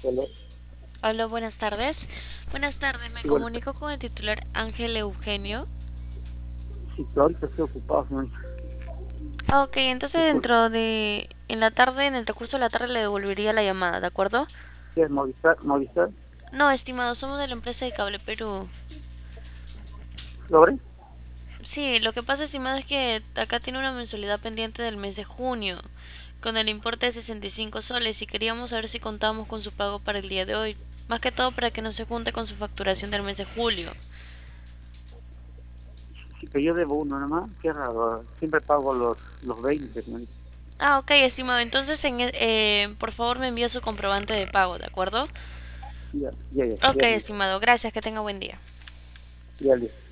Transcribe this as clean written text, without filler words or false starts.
Hola, Hola, buenas tardes. Buenas tardes, me sí, bueno, comunico con el titular Ángel Eugenio. sí, pero ahorita estoy ocupado, señorita. Ok, entonces Disculpe, en la tarde, en el transcurso de la tarde le devolvería la llamada, ¿de acuerdo? ¿qué es Movistar? No, estimado, somos de la empresa de Cable Perú. ¿Sobre? Sí, lo que pasa, estimado, es que acá tiene una mensualidad pendiente del mes de junio, con el importe de 65 soles y queríamos saber si contamos con su pago para el día de hoy. Más que todo para que no se junte con su facturación del mes de julio. Sí, que yo debo uno nomás, qué raro, siempre pago los 20, señorita. Ah, ok, estimado. Entonces, por favor, me envía su comprobante de pago, ¿de acuerdo? Ya, ya, ya, Ok, ya, estimado. Gracias. Que tenga buen día. ya, ya.